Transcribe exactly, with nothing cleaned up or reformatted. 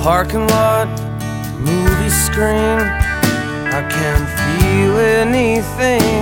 parking lot, movie screen, I can't feel anything.